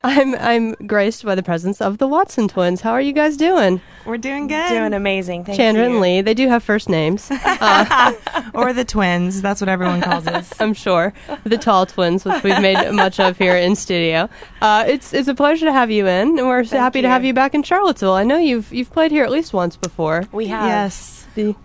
I'm graced by the presence of the Watson twins. How are you guys doing? We're doing good. Doing amazing. Thank Chandra you. and Lee. They do have first names. Or the twins. That's what everyone calls us. I'm sure. The tall twins, which we've made much of here in studio. It's a pleasure to have you in, and we're happy to have you back in Charlottesville. I know you've played here at least once before. We have. Yes.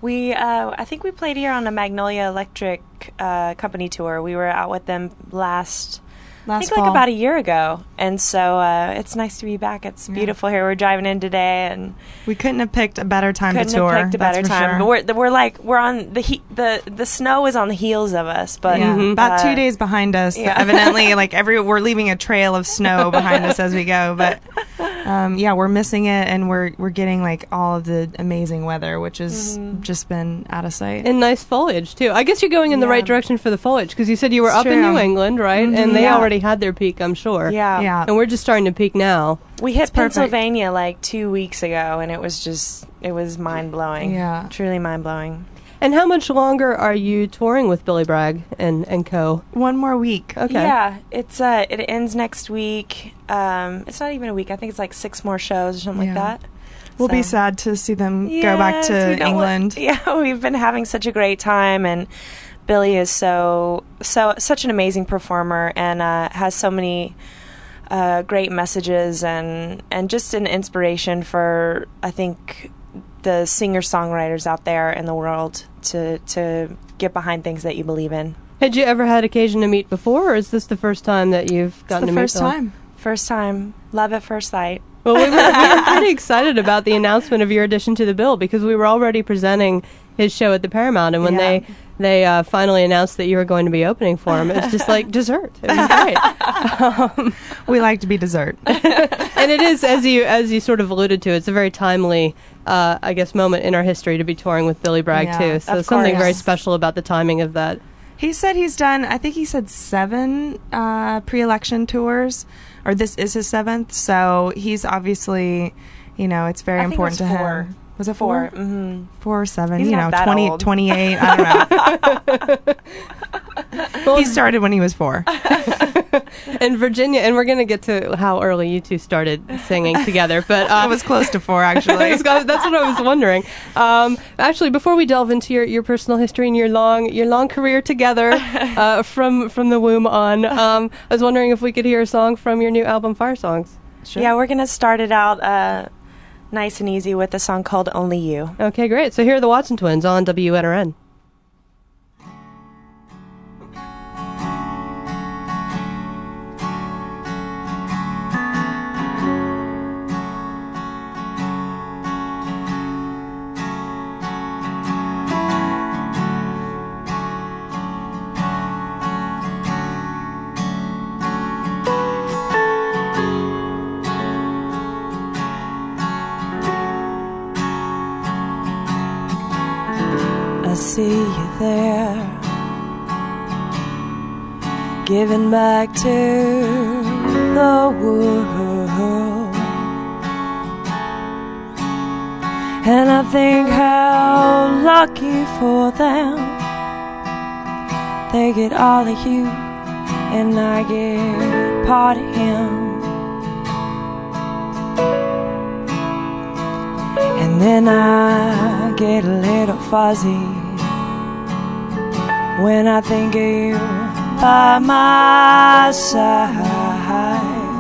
I think we played here on a Magnolia Electric company tour. We were out with them last I think fall. like about a year ago, and so it's nice to be back. It's beautiful here. We're driving in today, and we couldn't have picked a better time to tour. Couldn't have picked a better time. Sure. But we're on the snow is on the heels of us, but about 2 days behind us. Yeah. Evidently, we're leaving a trail of snow behind us as we go. But we're missing it, and we're getting like all of the amazing weather, which has just been out of sight. And nice foliage too. I guess you're going in the right direction for the foliage, because you said you were It's up in true. New England, right? And they already had their peak, I'm sure. Yeah. And we're just starting to peak now. We hit It's perfect. Pennsylvania like 2 weeks ago, and it was mind blowing. Yeah. Truly mind blowing. And how much longer are you touring with Billy Bragg and co? 1 more week. Okay. Yeah, it ends next week. It's not even a week. I think it's like 6 more shows or something like that. We'll be sad to see them go back to England. We've been having such a great time, and Billy is such an amazing performer, and has so many great messages and just an inspiration for, I think, the singer-songwriters out there in the world to get behind things that you believe in. Had you ever had occasion to meet before, or is this the first time that you've gotten to meet Bill? First time. Love at first sight. Well, we were pretty excited about the announcement of your addition to the bill, because we were already presenting his show at the Paramount, and when they finally announced that you were going to be opening for him, it's just like dessert. It was great. We like to be dessert. And it is, as you sort of alluded to, it's a very timely, I guess, moment in our history to be touring with Billy Bragg, too. So something very special about the timing of that. He said he's done, I think he said 7 pre-election tours, or this is his 7th, so he's obviously, it's very important to him. Was it 4? 4. 4 or 7, He's not that 20, old. 28, I don't know. He started when he was 4. And Virginia, and we're going to get to how early you two started singing together, but It was close to 4, actually. that's what I was wondering. Actually, before we delve into your personal history and your long career together from the womb on, I was wondering if we could hear a song from your new album, Fire Songs. Sure. Yeah, we're going to start it out nice and easy with a song called Only You. Okay, great. So here are the Watson twins on WNRN. I see you there, giving back to the world, and I think how lucky for them. They get all of you, and I get part of him. And then I get a little fuzzy when I think of you by my side.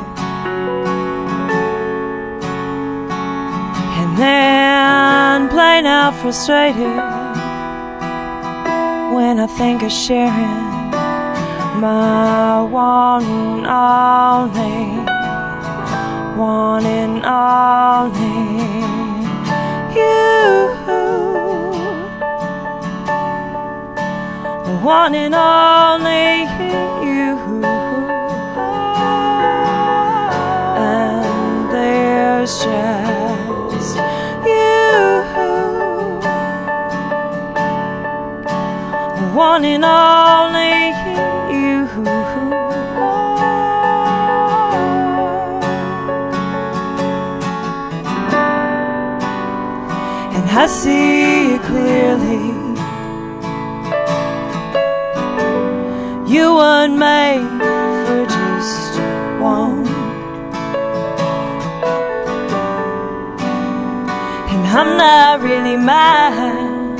And then plain out frustrated when I think of sharing my one and only you, one and only you, and there's just you, one and only you. I see you clearly. You weren't made for just one. I'm not really mine.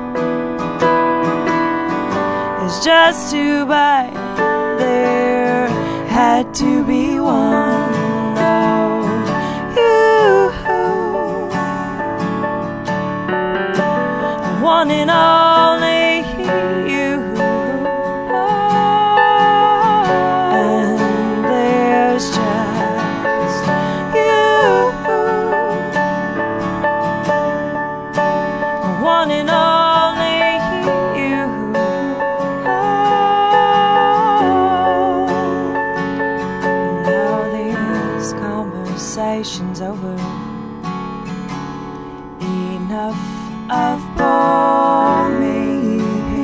It's just too bad there had to be one. One and only you, and there's just you. One and only you. Now this conversation's over. Enough of poor me,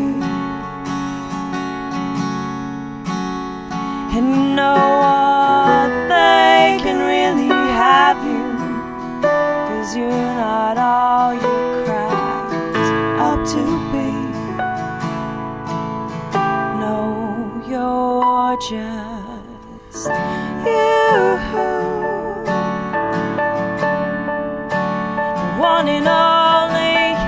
and no one they can really have you, 'cause you're not all you cracked up to be. No, you're just you, the one and only.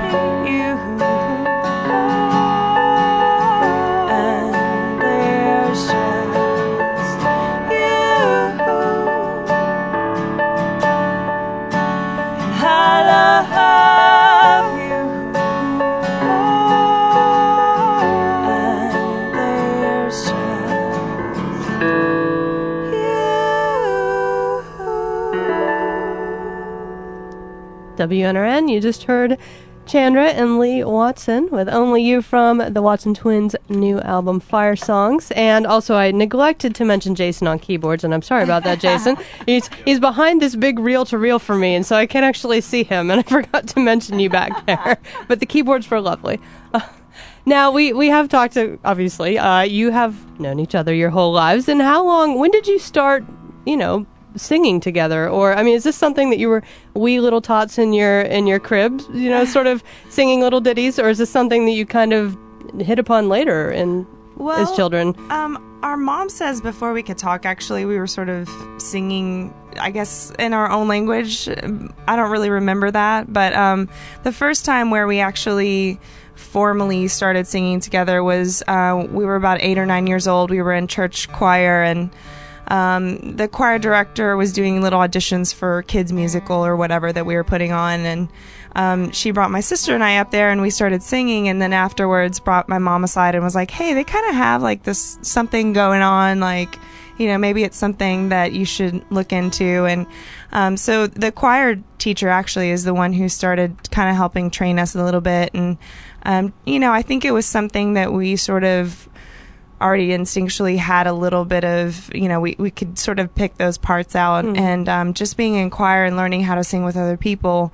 WNRN, you just heard Chandra and Lee Watson with Only You from the Watson Twins' new album, Fire Songs. And also, I neglected to mention Jason on keyboards, and I'm sorry about that, Jason. He's behind this big reel-to-reel for me, and so I can't actually see him, and I forgot to mention you back there. But the keyboards were lovely. Now, we have talked to, obviously, you have known each other your whole lives, and when did you start, singing together? Or is this something that you were wee little tots in your crib, sort of singing little ditties, or is this something that you kind of hit upon later as children? Our mom says before we could talk, actually, we were sort of singing, I guess, in our own language. I don't really remember that, but the first time where we actually formally started singing together was we were about 8 or 9 years old. We were in church choir, and the choir director was doing little auditions for kids musical or whatever that we were putting on, and she brought my sister and I up there, and we started singing, and then afterwards brought my mom aside and was like, hey, they kind of have like this something going on, like, maybe it's something that you should look into. And so the choir teacher actually is the one who started kind of helping train us a little bit, and I think it was something that we sort of already instinctually had a little bit of, we could sort of pick those parts out. Mm-hmm. And just being in choir and learning how to sing with other people,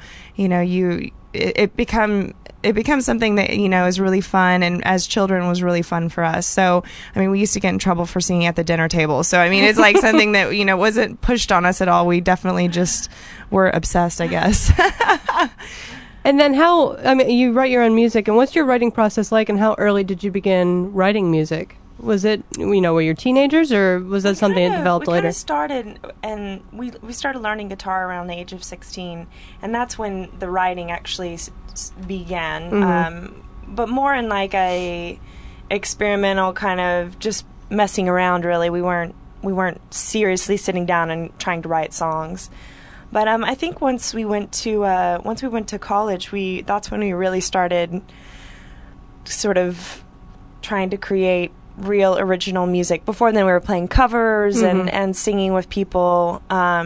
it becomes something that, is really fun, and as children was really fun for us. So, we used to get in trouble for singing at the dinner table. So, it's like something that, wasn't pushed on us at all. We definitely just were obsessed, I guess. And then you write your own music, and what's your writing process like, and how early did you begin writing music? Was it, were you teenagers, or was that something that developed later? We started, and we started learning guitar around the age of 16, and that's when the writing actually began. Mm-hmm. But more in like a experimental kind of just messing around. Really, we weren't seriously sitting down and trying to write songs. But I think once we went to college, that's when we really started sort of trying to create real original music. Before then, we were playing covers mm-hmm. and singing with people.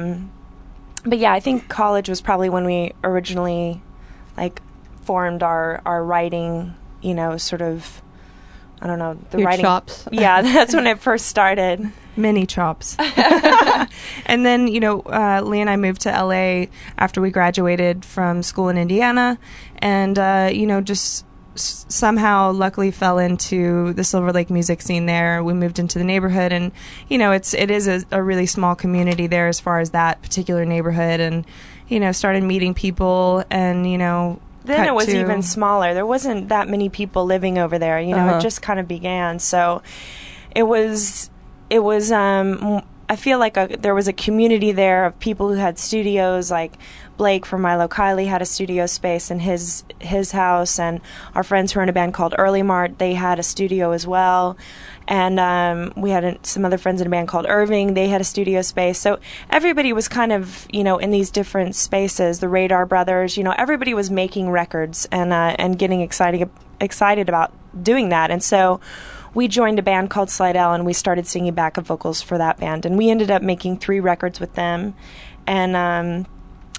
But yeah, I think college was probably when we originally formed our writing. Sort of, I don't know, the your writing chops. Yeah, that's when it first started. Mini chops. And then, Lee and I moved to LA after we graduated from school in Indiana, and just somehow luckily fell into the Silver Lake music scene there. We moved into the neighborhood, and it is a really small community there as far as that particular neighborhood, and started meeting people, and then it was even smaller. There wasn't that many people living over there. Uh-huh. It just kind of began. So it was I feel like there was a community there of people who had studios, like Blake from Milo Kiley had a studio space in his house, and our friends who are in a band called Early Mart, they had a studio as well. And we had some other friends in a band called Irving. They had a studio space. So everybody was kind of, in these different spaces. The Radar Brothers, everybody was making records and getting excited about doing that. And so we joined a band called Slidell, and we started singing backup vocals for that band. And we ended up making 3 records with them. And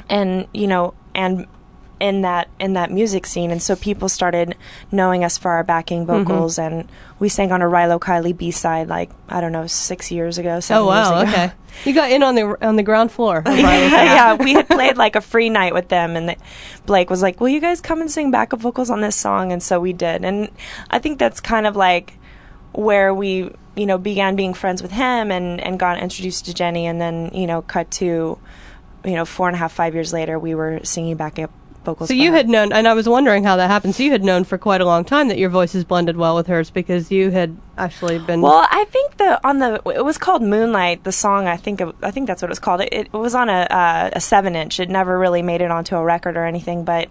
in that music scene, and so people started knowing us for our backing vocals, and we sang on a Rilo Kiley B-side, 6 years ago. 7 years ago. Okay. You got in on the ground floor. Yeah, we had played a free night with them, and Blake was like, "Will you guys come and sing backup vocals on this song?" And so we did, and I think that's kind of where we began being friends with him and got introduced to Jenny, and then cut to 4.5, 5 years later, we were singing backup vocals. So you had known, and I was wondering how that happened. So you had known for quite a long time that your voices blended well with hers, because you had actually been. Well, I think it was called Moonlight. The song, I think that's what it was called. It was on a 7-inch. It never really made it onto a record or anything. But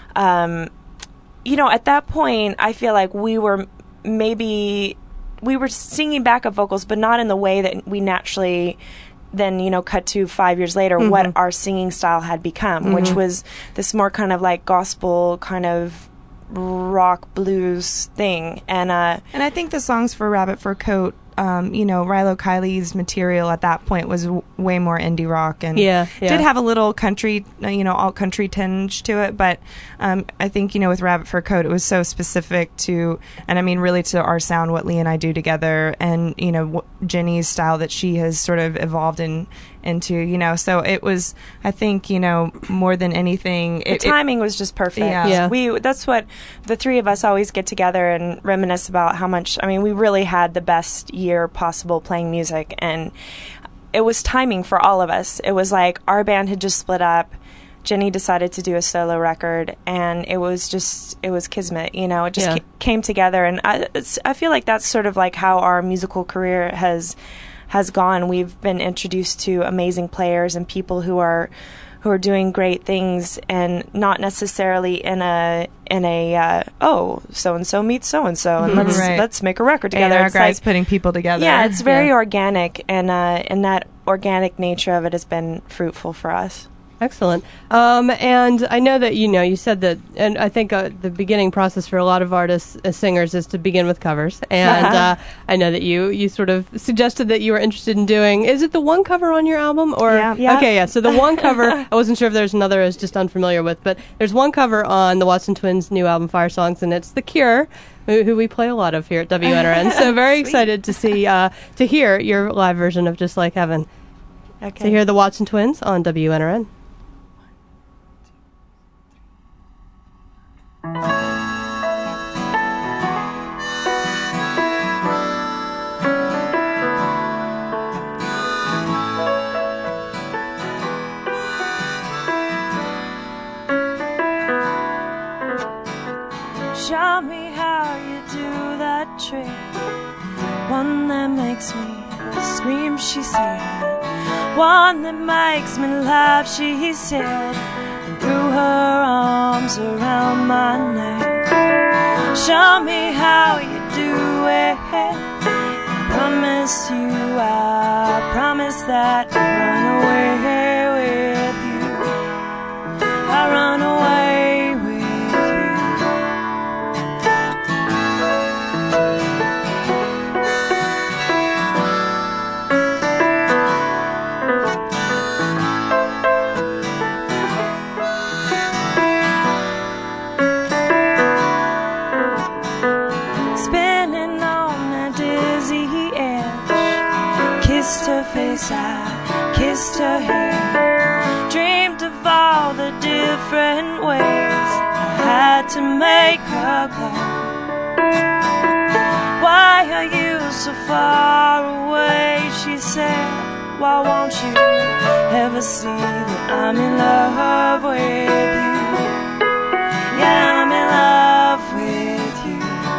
at that point, I feel like we were singing backup vocals, but not in the way that we naturally. Then, cut to 5 years later, what our singing style had become, which was this more kind of gospel kind of rock blues thing. And I think the songs for Rabbit Fur Coat, Rilo Kiley's material at that point was way more indie rock, and did have a little country, alt country tinge to it. But I think, with Rabbit Fur Coat, it was so specific to, and I mean really to our sound, what Lee and I do together, and Jenny's style that she has sort of evolved into. So it was, I think, more than anything, the timing was just perfect. That's what the 3 of us always get together and reminisce about, how much, we really had the best year possible playing music, and it was timing for all of us. It was like our band had just split up, Jenny decided to do a solo record, and it was kismet. It just came together, and I feel like that's sort of how our musical career has gone. We've been introduced to amazing players and people who are doing great things, and not necessarily in a so and so meets so and so, and let's make a record together. And our guys putting people together. Yeah, it's very organic, and that organic nature of it has been fruitful for us. Excellent. And I know that, you said that, and I think the beginning process for a lot of artists as singers is to begin with covers. And I know that you sort of suggested that you were interested in doing, is it the one cover on your album? Or Yeah. Okay, yeah. So the one cover, I wasn't sure if there's another I was just unfamiliar with, but there's one cover on the Watson Twins' new album, Fire Songs, and it's The Cure, who we play a lot of here at WNRN. So very excited to see, to hear your live version of Just Like Heaven. Okay. To hear the Watson Twins on WNRN. Show me how you do that trick, one that makes me scream, she said, one that makes me laugh, she said, and threw her arms around my neck. Show me how you do it. I promise you, I promise that I'll run away with you. I'll run away with you. Kissed her face, I kissed her hair, dreamed of all the different ways I had to make her glad. Why are you so far away, she said, why won't you ever see that I'm in love with you? Yeah, I'm in love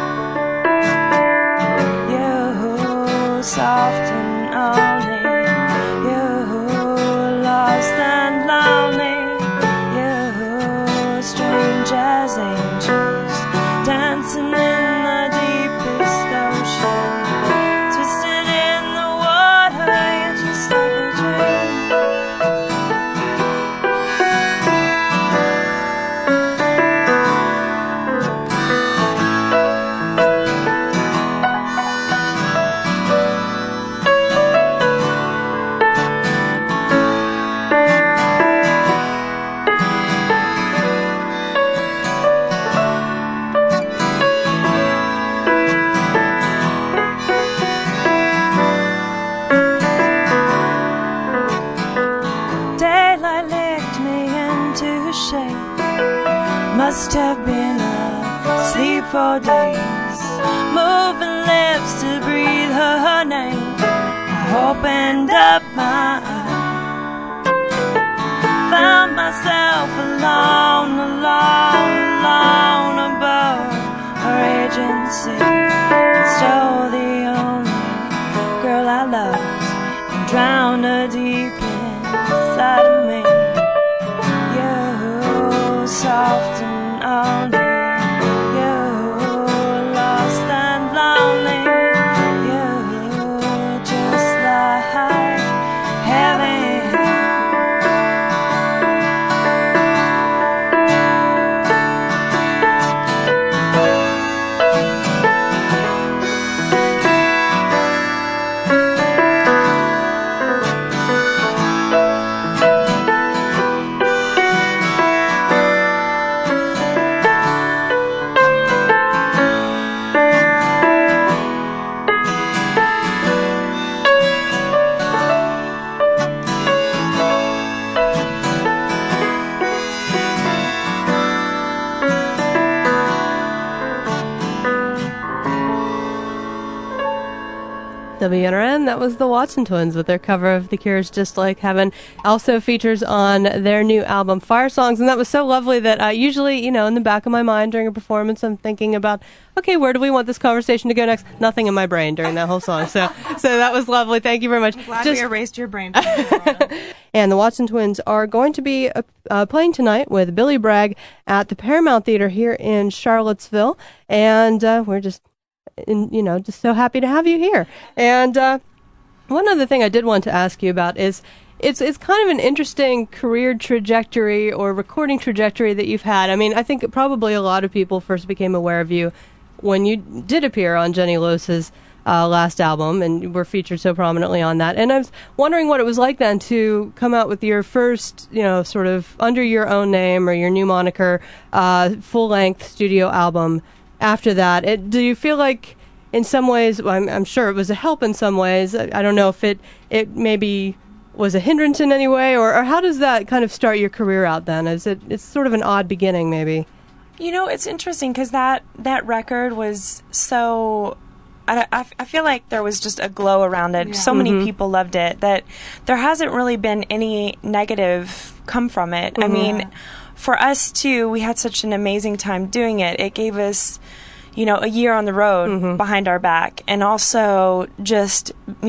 with you. You're soft and all in. shade. Must have been asleep for days, moving lips to breathe her name. I opened up my eyes, found myself alone, alone, alone above her agency. Stole the only girl I loved and drowned her deep inside of me. You, soft and only, you, lost and lonely, you, just like heaven. WNRN, that was the Watson Twins with their cover of The Cure's Just Like Heaven. Also features on their new album, Fire Songs, and that was so lovely that usually, in the back of my mind during a performance, I'm thinking about, okay, where do we want this conversation to go next? Nothing in my brain during that whole song. So that was lovely. Thank you very much. I'm glad we erased your brain. And the Watson Twins are going to be playing tonight with Billy Bragg at the Paramount Theater here in Charlottesville, and we're just so happy to have you here. And one other thing I did want to ask you about is it's kind of an interesting career trajectory or recording trajectory that you've had. I mean, I think probably a lot of people first became aware of you when you did appear on Jenny Lose's last album, and were featured so prominently on that. And I was wondering what it was like then to come out with your first, sort of under your own name or your new moniker, full-length studio album. After that, do you feel like in some ways, I'm sure it was a help in some ways, I don't know if it maybe was a hindrance in any way, or how does that kind of start your career out then? It's sort of an odd beginning maybe? It's interesting because that record was so... I feel like there was just a glow around it. Yeah. So many people loved it that there hasn't really been any negative come from it. Mm-hmm. I mean... For us, too, we had such an amazing time doing it. It gave us, a year on the road behind our back. And also just,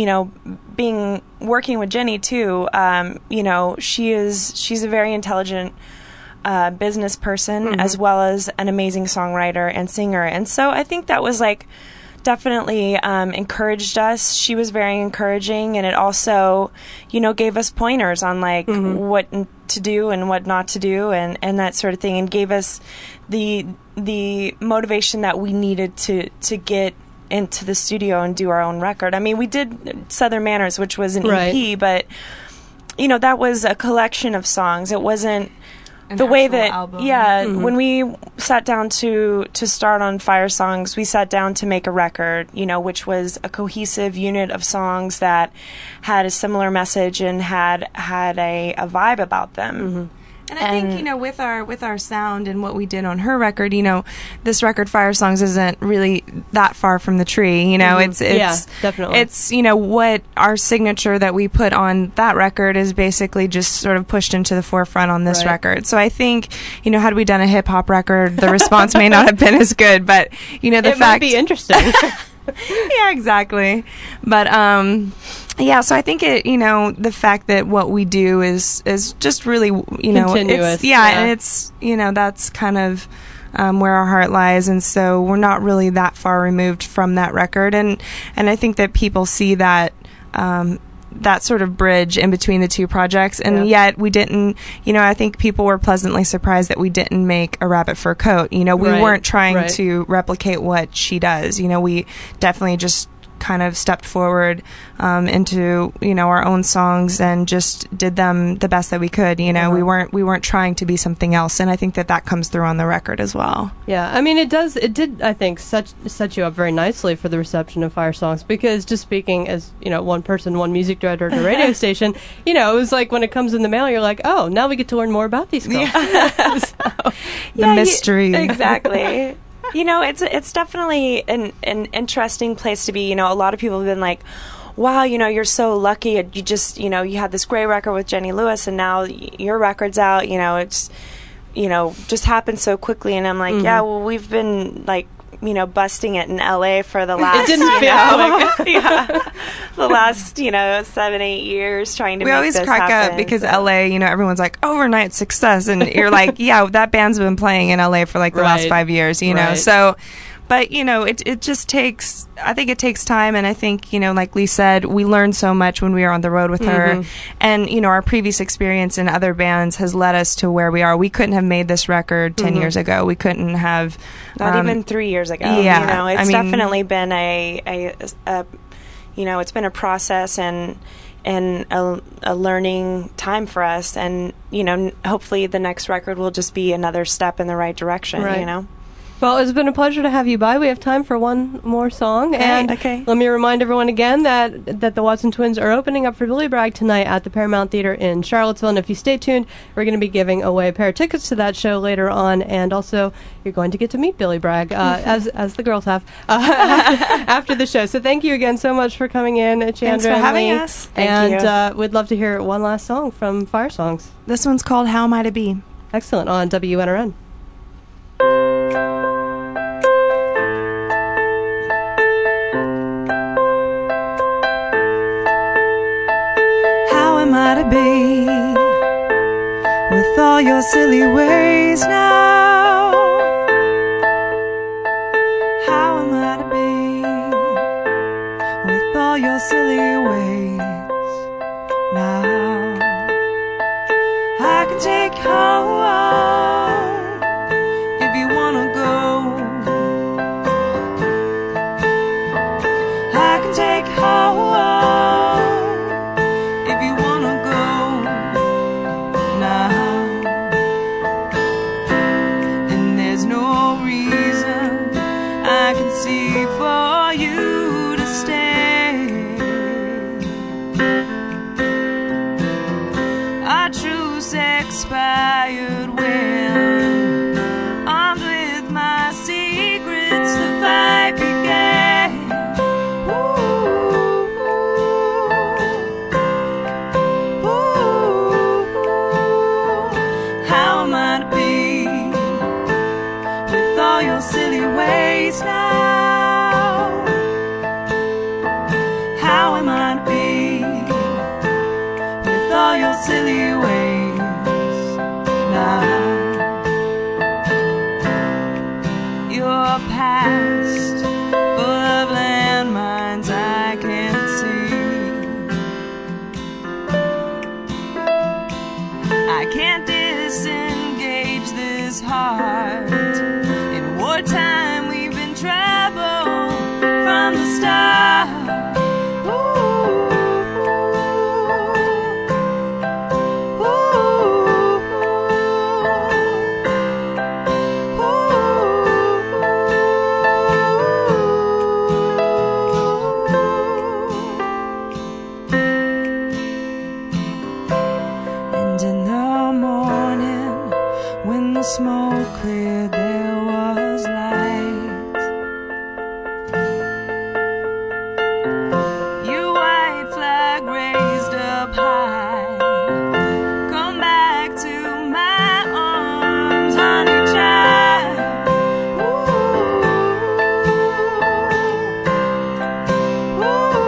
working with Jenny, too, she's a very intelligent business person as well as an amazing songwriter and singer. And so I think that was, definitely encouraged us. She was very encouraging, and it also, gave us pointers on what to do and what not to do, and that sort of thing, and gave us the motivation that we needed to get into the studio and do our own record. I mean, we did Southern Manners, which was an EP, but that was a collection of songs. It wasn't the way that album. When we sat down to start on Fire Songs, we sat down to make a record, which was a cohesive unit of songs that had a similar message and had a vibe about them. And I think, with our sound and what we did on her record, this record, Fire Songs, isn't really that far from the tree. It's definitely. It's, what our signature that we put on that record is basically just sort of pushed into the forefront on this record. So I think, had we done a hip hop record, the response may not have been as good, but, it might be interesting. Yeah, exactly. But, so I think the fact that what we do is just really, continuous. And it's, that's kind of where our heart lies, and so we're not really that far removed from that record, and I think that people see that that sort of bridge in between the two projects, and yet we didn't, I think people were pleasantly surprised that we didn't make a Rabbit Fur Coat. We weren't trying to replicate what she does. We definitely just kind of stepped forward into, you know, our own songs and just did them the best that we could. You know, we weren't trying to be something else, and I think that comes through on the record as well. Yeah, I mean, it did, I think, set you up very nicely for the reception of Fire Songs, because just speaking as, you know, one person, one music director at a radio station, you know, it was like when it comes in the mail, you're like, oh, now we get to learn more about these girls. Yeah. The mystery. Exactly. You know, it's definitely an interesting place to be. You know, a lot of people have been like, wow, you know, you're so lucky. You just, you know, you had this great record with Jenny Lewis, and now your record's out. You know, it's, you know, just happened so quickly. And I'm like, yeah, well, we've been like, you know, busting it in LA for the last, it didn't feel the last, you know, 7-8 years trying to. We make always this crack happen, up because so. LA, you know, everyone's like overnight success, and you're like, yeah, that band's been playing in LA for like the last 5 years, you know. So, but you know, it just takes. I think it takes time, and I think, you know, like Lee said, we learned so much when we were on the road with her, and you know, our previous experience in other bands has led us to where we are. We couldn't have made this record 10 years ago. We couldn't have. Not even 3 years ago. Yeah, you know, it's I mean, definitely been a you know, it's been a process and a learning time for us, and you know, hopefully the next record will just be another step in the right direction. You know. Well, it's been a pleasure to have you by. We have time for one more song. And let me remind everyone again that the Watson Twins are opening up for Billy Bragg tonight at the Paramount Theater in Charlottesville. And if you stay tuned, we're going to be giving away a pair of tickets to that show later on. And also, you're going to get to meet Billy Bragg, as the girls have, after the show. So thank you again so much for coming in, Chandra. Thanks for having us. Thank you. We'd love to hear one last song from Fire Songs. This one's called How Am I to Be? Excellent, on WNRN. Am I to be with all your silly ways now? How am I to be with all your silly ways now? I can take home if you wanna go. I can take home. Expired when armed with my secrets, the fight began. Ooh, ooh, how am I to be with all your silly ways now? How am I to be with all your silly ways? Your past, full of landmines I can't see. I can't disengage this heart. In wartime we've been trouble from the start. Smoke cleared, there was light. Your white flag raised up high. Come back to my arms, honey child. Ooh,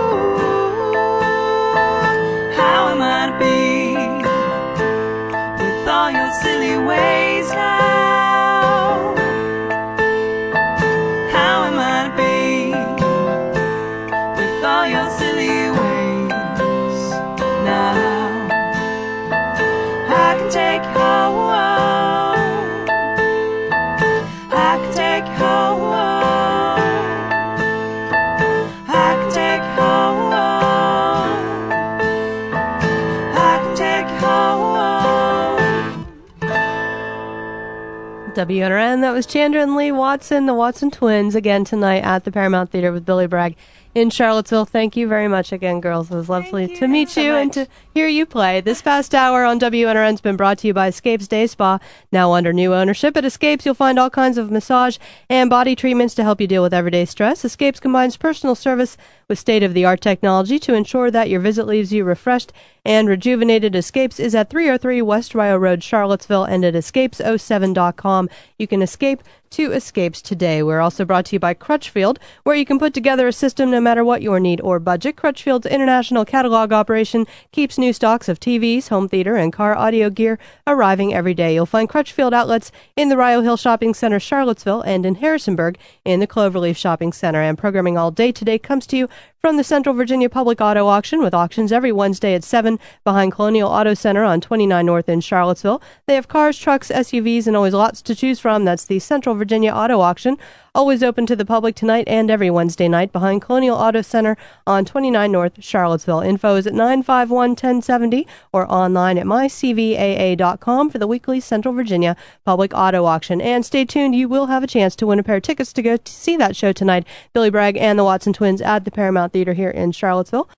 ooh, how am I to be with all your silly ways now? I can take WNRN. That was Chandra and Lee Watson, the Watson Twins, again tonight at the Paramount Theater with Billy Bragg in Charlottesville. Thank you very much again, girls. It was lovely to meet you and to hear you play. This past hour on WNRN has been brought to you by Escapes Day Spa. Now under new ownership at Escapes, you'll find all kinds of massage and body treatments to help you deal with everyday stress. Escapes combines personal service with state-of-the-art technology to ensure that your visit leaves you refreshed and rejuvenated. Escapes is at 303 West Rio Road, Charlottesville, and at escapes07.com. You can escape to Escapes today. We're also brought to you by Crutchfield, where you can put together a system no matter what your need or budget. Crutchfield's international catalog operation keeps new stocks of TVs, home theater, and car audio gear arriving every day. You'll find Crutchfield outlets in the Rio Hill Shopping Center, Charlottesville, and in Harrisonburg in the Cloverleaf Shopping Center. And programming all day today comes to you from the Central Virginia Public Auto Auction, with auctions every Wednesday at 7 behind Colonial Auto Center on 29 North in Charlottesville. They have cars, trucks, SUVs, and always lots to choose from. That's the Central Virginia Auto Auction, always open to the public tonight and every Wednesday night behind Colonial Auto Center on 29 North, Charlottesville. Info is at 951-1070 or online at mycvaa.com for the weekly Central Virginia Public Auto Auction. And stay tuned, you will have a chance to win a pair of tickets to go to see that show tonight, Billy Bragg and the Watson Twins at the Paramount Theater here in Charlottesville.